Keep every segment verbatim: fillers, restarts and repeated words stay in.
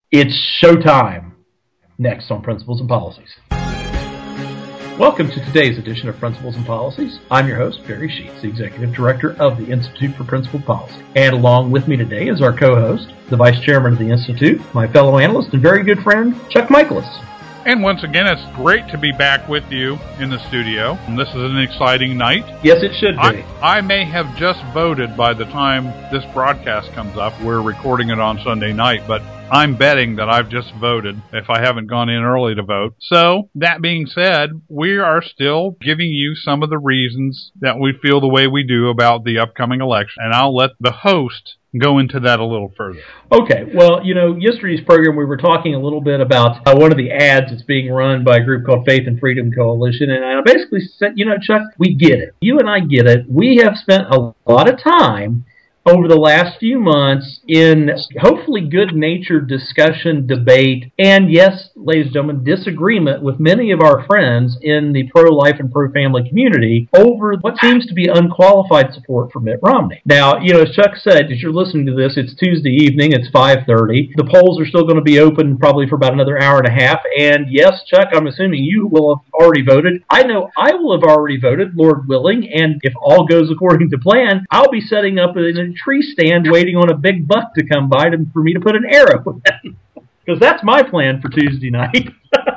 It's showtime. Next on Principles and Policies. Welcome to today's edition of Principles and Policies. I'm your host, Barry Sheets, the Executive Director of the Institute for Principled Policy. And along with me today is our co-host, the Vice Chairman of the Institute, my fellow analyst and very good friend, Chuck Michaelis. And once again, it's great to be back with you in the studio. And this is an exciting night. Yes, it should be. I, I may have just voted by the time this broadcast comes up. We're recording it on Sunday night, but I'm betting that I've just voted if I haven't gone in early to vote. So, that being said, we are still giving you some of the reasons that we feel the way we do about the upcoming election. And I'll let the host go into that a little further. Okay. Well, you know, yesterday's program we were talking a little bit about uh, one of the ads that's being run by a group called Faith and Freedom Coalition, and I basically said, you know, Chuck, we get it. You and I get it. We have spent a lot of time over the last few months in hopefully good-natured discussion, debate, and yes, ladies and gentlemen, disagreement with many of our friends in the pro-life and pro-family community over what seems to be unqualified support for Mitt Romney. Now, you know, as Chuck said, as you're listening to this, it's Tuesday evening, it's five thirty. The polls are still going to be open probably for about another hour and a half, and yes, Chuck, I'm assuming you will have already voted. I know I will have already voted, Lord willing, and if all goes according to plan, I'll be setting up in a tree stand waiting on a big buck to come by to, for me to put an arrow in. Because that's my plan for Tuesday night.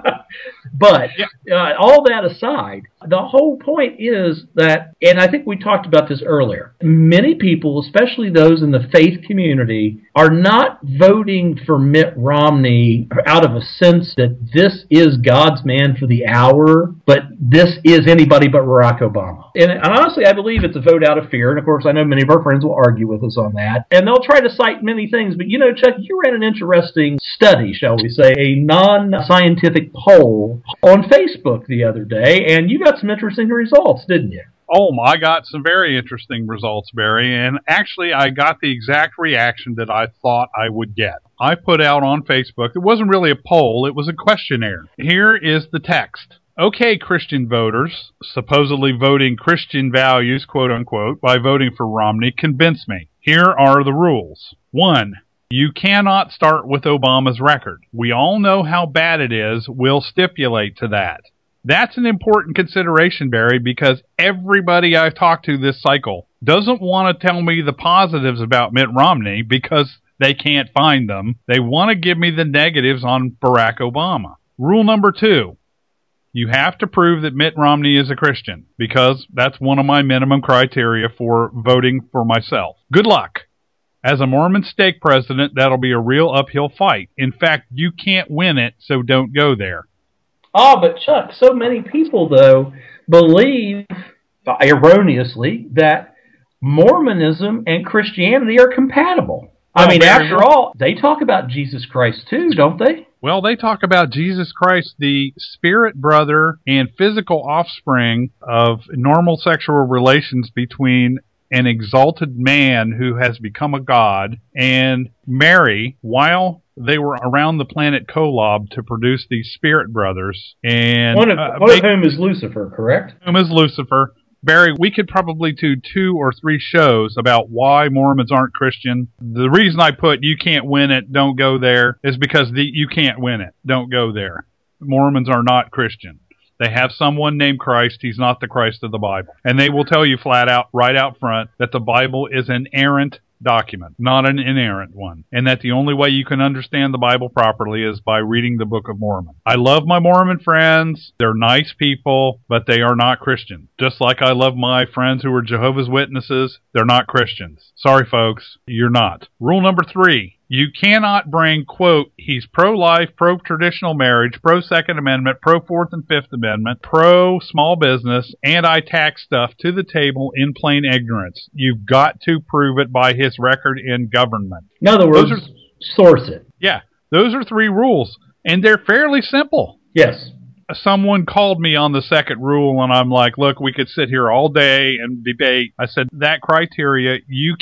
But uh, all that aside, the whole point is that, and I think we talked about this earlier, many people, especially those in the faith community, are not voting for Mitt Romney out of a sense that this is God's man for the hour, but this is anybody but Barack Obama. And, and honestly, I believe it's a vote out of fear. And of course, I know many of our friends will argue with us on that. And they'll try to cite many things. But you know, Chuck, you ran an interesting study, shall we say, a non-scientific poll on Facebook the other day, and you got some interesting results, didn't you? Oh, I got some very interesting results, Barry, and actually I got the exact reaction that I thought I would get. I put out on Facebook, it wasn't really a poll, it was a questionnaire. Here is the text. Okay, Christian voters, supposedly voting Christian values, quote unquote, by voting for Romney, convince me. Here are the rules. One, you cannot start with Obama's record. We all know how bad it is. We'll stipulate to that. That's an important consideration, Barry, because everybody I've talked to this cycle doesn't want to tell me the positives about Mitt Romney because they can't find them. They want to give me the negatives on Barack Obama. Rule number two, you have to prove that Mitt Romney is a Christian because that's one of my minimum criteria for voting for myself. Good luck. As a Mormon stake president, that'll be a real uphill fight. In fact, you can't win it, so don't go there. Oh, but Chuck, so many people, though, believe, erroneously, that Mormonism and Christianity are compatible. I mean, after all, they talk about Jesus Christ, too, don't they? Well, they talk about Jesus Christ, the spirit brother and physical offspring of normal sexual relations between an exalted man who has become a god, and Mary, while they were around the planet Kolob to produce these spirit brothers. And one of, uh, one of whom is Lucifer, correct? Whom is Lucifer. Barry, we could probably do two or three shows about why Mormons aren't Christian. The reason I put you can't win it, don't go there, is because the, you can't win it. Don't go there. Mormons are not Christian. They have someone named Christ. He's not the Christ of the Bible. And they will tell you flat out, right out front, that the Bible is an errant document, not an inerrant one. And that the only way you can understand the Bible properly is by reading the Book of Mormon. I love my Mormon friends. They're nice people, but they are not Christian. Just like I love my friends who are Jehovah's Witnesses. They're not Christians. Sorry, folks. You're not. Rule number three. You cannot bring, quote, he's pro-life, pro-traditional marriage, pro-Second Amendment, pro-Fourth and Fifth Amendment, pro-small business, anti-tax stuff to the table in plain ignorance. You've got to prove it by his record in government. In other words, are, source it. Yeah, those are three rules, and they're fairly simple. Yes. Someone called me on the second rule, and I'm like, look, we could sit here all day and debate. I said, that criteria, you can't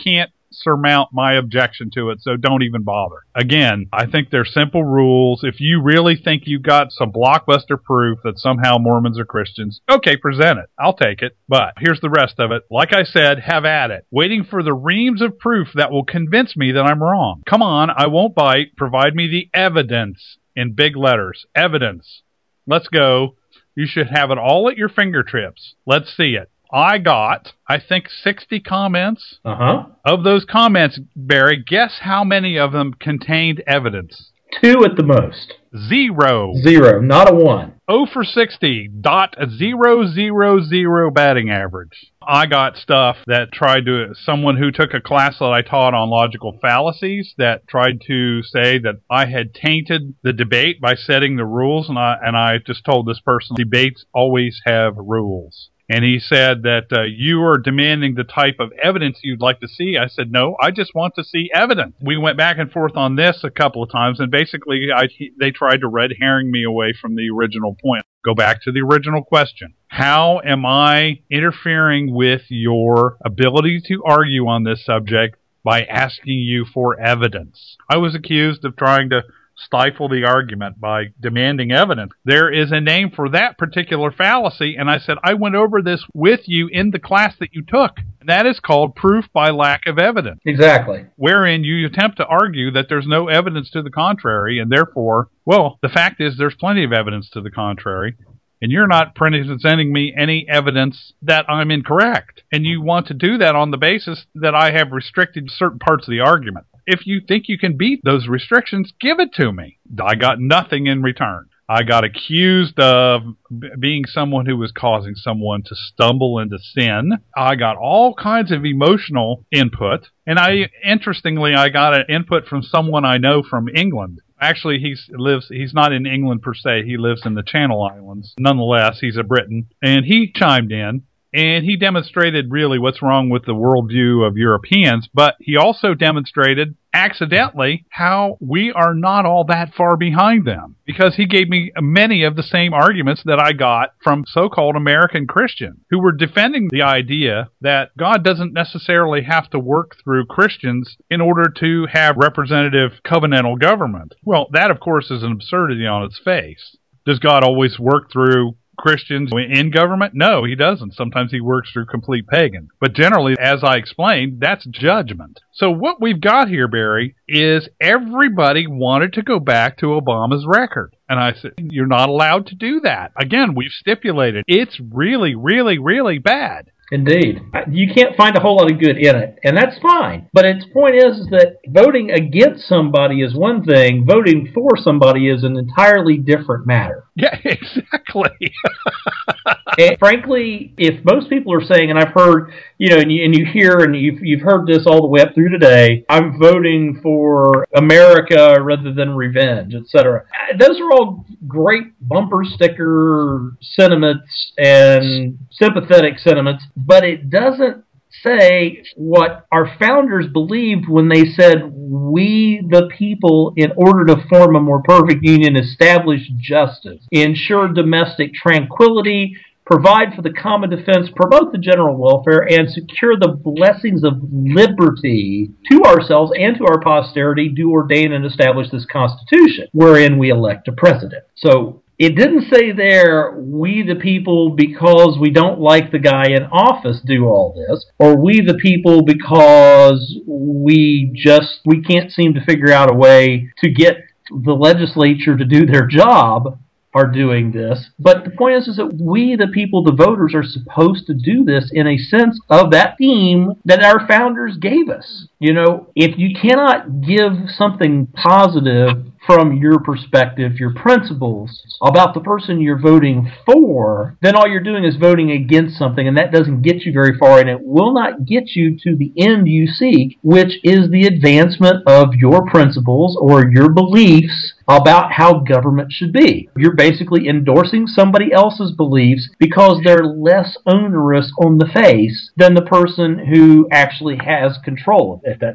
surmount my objection to it, so don't even bother. Again, I think they're simple rules. If you really think you got some blockbuster proof that somehow Mormons are Christians, okay, present it. I'll take it. But here's the rest of it. Like I said, have at it. Waiting for the reams of proof that will convince me that I'm wrong. Come on, I won't bite. Provide me the evidence in big letters. Evidence. Let's go. You should have it all at your fingertips. Let's see it. I got, I think, sixty comments. Uh-huh. Of those comments, Barry, guess how many of them contained evidence? Two at the most. Zero. Zero, not a one. oh for sixty, dot zero zero zero batting average. I got stuff that tried to, someone who took a class that I taught on logical fallacies that tried to say that I had tainted the debate by setting the rules, and I, and I just told this person, debates always have rules. And he said that uh, you are demanding the type of evidence you'd like to see. I said, no, I just want to see evidence. We went back and forth on this a couple of times, and basically I, they tried to red herring me away from the original point. Go back to the original question. How am I interfering with your ability to argue on this subject by asking you for evidence? I was accused of trying to stifle the argument by demanding evidence. There is a name for that particular fallacy, and I said, I went over this with you in the class that you took. And that is called proof by lack of evidence. Exactly. Wherein you attempt to argue that there's no evidence to the contrary, and therefore, well, the fact is there's plenty of evidence to the contrary, and you're not presenting me any evidence that I'm incorrect. And you want to do that on the basis that I have restricted certain parts of the argument. If you think you can beat those restrictions, give it to me. I got nothing in return. I got accused of b- being someone who was causing someone to stumble into sin. I got all kinds of emotional input. And I, interestingly, I got an input from someone I know from England. Actually, he lives, he's not in England per se. He lives in the Channel Islands. Nonetheless, he's a Briton. And he chimed in. And he demonstrated really what's wrong with the worldview of Europeans, but he also demonstrated accidentally how we are not all that far behind them, because he gave me many of the same arguments that I got from so-called American Christians who were defending the idea that God doesn't necessarily have to work through Christians in order to have representative covenantal government. Well, that, of course, is an absurdity on its face. Does God always work through Christians in government? No, he doesn't. Sometimes he works through complete pagan. But generally, as I explained, that's judgment. So what we've got here, Barry, is everybody wanted to go back to Obama's record. And I said, you're not allowed to do that. Again, we've stipulated it's really, really, really bad. Indeed. You can't find a whole lot of good in it, and that's fine. But its point is, is that voting against somebody is one thing, voting for somebody is an entirely different matter. Yeah, exactly. And frankly, if most people are saying, and I've heard, you know, and you, and you hear, and you've, you've heard this all the way up through today, I'm voting for America rather than revenge, et cetera. Those are all great bumper sticker sentiments and sympathetic sentiments, but it doesn't say what our founders believed when they said, we the people, in order to form a more perfect union, establish justice, ensure domestic tranquility, provide for the common defense, promote the general welfare, and secure the blessings of liberty to ourselves and to our posterity, do ordain and establish this Constitution, wherein we elect a president. So it didn't say there, we the people because we don't like the guy in office do all this, or we the people because we just, we can't seem to figure out a way to get the legislature to do their job are doing this. But the point is, is that we, the people, the voters, are supposed to do this in a sense of that theme that our founders gave us. You know, if you cannot give something positive from your perspective, your principles, about the person you're voting for, then all you're doing is voting against something, and that doesn't get you very far, and it will not get you to the end you seek, which is the advancement of your principles or your beliefs about how government should be. You're basically endorsing somebody else's beliefs because they're less onerous on the face than the person who actually has control of it at that time.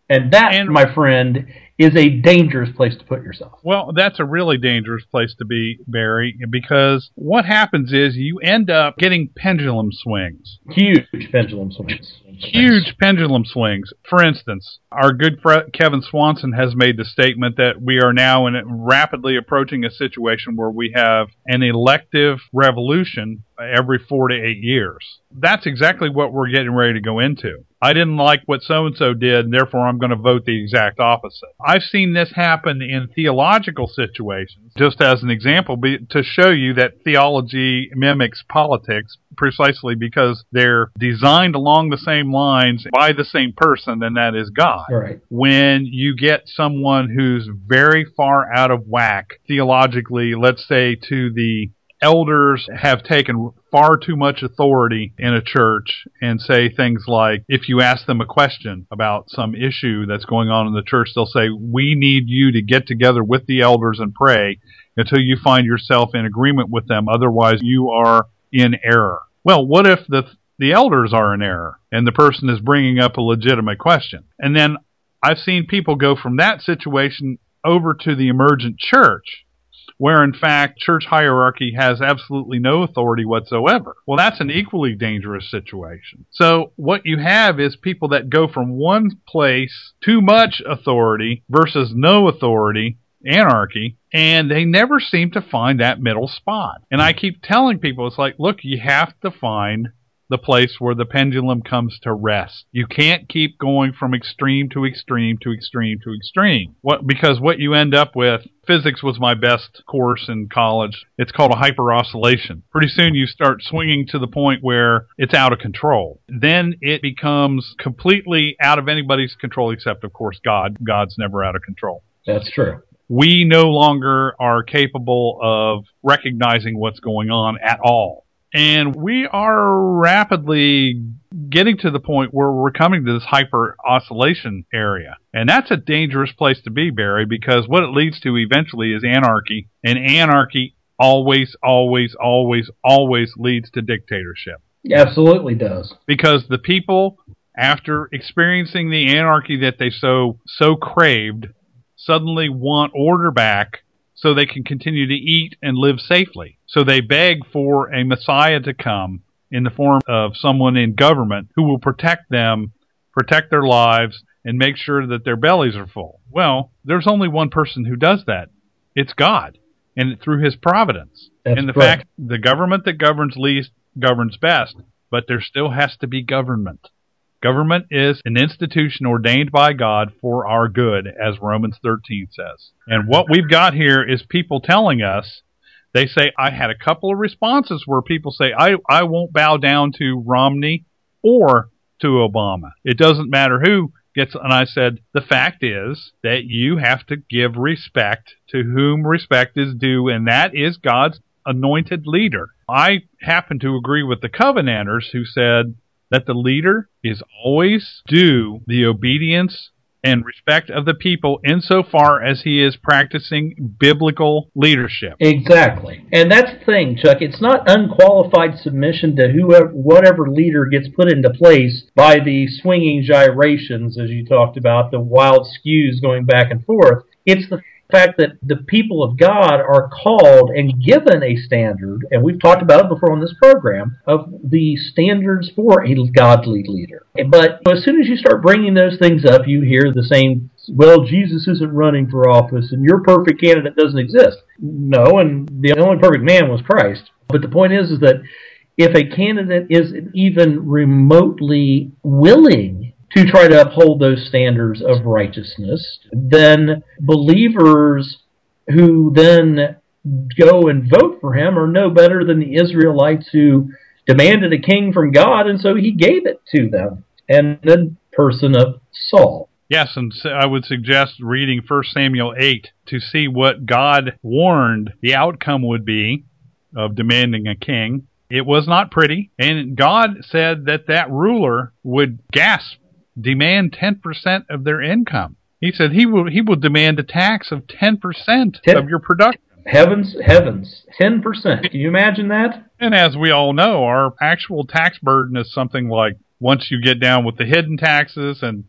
And that, and, my friend, is a dangerous place to put yourself. Well, that's a really dangerous place to be, Barry, because what happens is you end up getting pendulum swings. Huge pendulum swings. Huge pendulum swings. For instance, our good friend Kevin Swanson has made the statement that we are now in rapidly approaching a situation where we have an elective revolution every four to eight years. That's exactly what we're getting ready to go into. I didn't like what so-and-so did, and therefore I'm going to vote the exact opposite. I've seen this happen in theological situations, just as an example, to show you that theology mimics politics precisely because they're designed along the same lines by the same person, and that is God. Right. When you get someone who's very far out of whack theologically, let's say to the elders have taken far too much authority in a church and say things like, if you ask them a question about some issue that's going on in the church, they'll say, we need you to get together with the elders and pray until you find yourself in agreement with them. Otherwise, you are in error. Well, what if the the elders are in error and the person is bringing up a legitimate question? And then I've seen people go from that situation over to the emergent church, where in fact church hierarchy has absolutely no authority whatsoever. Well, that's an equally dangerous situation. So what you have is people that go from one place, too much authority versus no authority, anarchy, and they never seem to find that middle spot. And I keep telling people, it's like, look, you have to find the place where the pendulum comes to rest. You can't keep going from extreme to extreme to extreme to extreme. What, because what you end up with, physics was my best course in college. It's called a hyperoscillation. Pretty soon you start swinging to the point where it's out of control. Then it becomes completely out of anybody's control except, of course, God. God's never out of control. That's true. We no longer are capable of recognizing what's going on at all. And we are rapidly getting to the point where we're coming to this hyper oscillation area. And that's a dangerous place to be, Barry, because what it leads to eventually is anarchy. And anarchy always, always, always, always leads to dictatorship. Absolutely does. Because the people, after experiencing the anarchy that they so so craved, suddenly want order back so they can continue to eat and live safely. So they beg for a Messiah to come in the form of someone in government who will protect them, protect their lives, and make sure that their bellies are full. Well, there's only one person who does that. It's God, and through his providence. That's and the correct. fact the government that governs least governs best, but there still has to be government. Government is an institution ordained by God for our good, as Romans thirteen says. And what we've got here is people telling us, they say, I had a couple of responses where people say, I, I won't bow down to Romney or to Obama. It doesn't matter who gets, and I said, the fact is that you have to give respect to whom respect is due, and that is God's anointed leader. I happen to agree with the Covenanters who said that the leader is always due the obedience and respect of the people insofar as he is practicing biblical leadership. Exactly. And that's the thing, Chuck. It's not unqualified submission to whoever, whatever leader gets put into place by the swinging gyrations, as you talked about, the wild skews going back and forth. It's the fact that the people of God are called and given a standard, and we've talked about it before on this program, of the standards for a godly leader. But as soon as you start bringing those things up, you hear the same, well, Jesus isn't running for office, and your perfect candidate doesn't exist. No, and the only perfect man was Christ. But the point is, is that if a candidate isn't even remotely willing to try to uphold those standards of righteousness, then believers who then go and vote for him are no better than the Israelites who demanded a king from God, and so he gave it to them. And the person of Saul. Yes, and I would suggest reading First Samuel eight to see what God warned the outcome would be of demanding a king. It was not pretty, and God said that that ruler would gasp, demand ten percent of their income. He said he will he will demand a tax of ten percent of your production. Heavens, heavens, ten percent. Can you imagine that? And as we all know, our actual tax burden is something like, once you get down with the hidden taxes and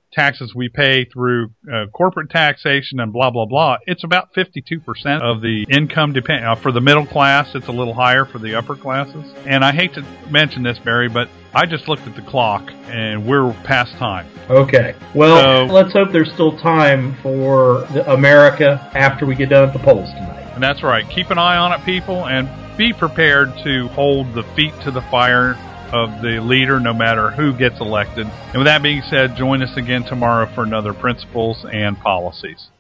taxes we pay through uh, corporate taxation and blah, blah, blah, it's about fifty-two percent of the income. Depend- uh, for the middle class, it's a little higher for the upper classes. And I hate to mention this, Barry, but I just looked at the clock, and we're past time. Okay. Well, So- let's hope there's still time for the America after we get done at the polls tonight. And that's right. Keep an eye on it, people, and be prepared to hold the feet to the fire of the leader, no matter who gets elected. And with that being said, join us again tomorrow for another Principles and Policies.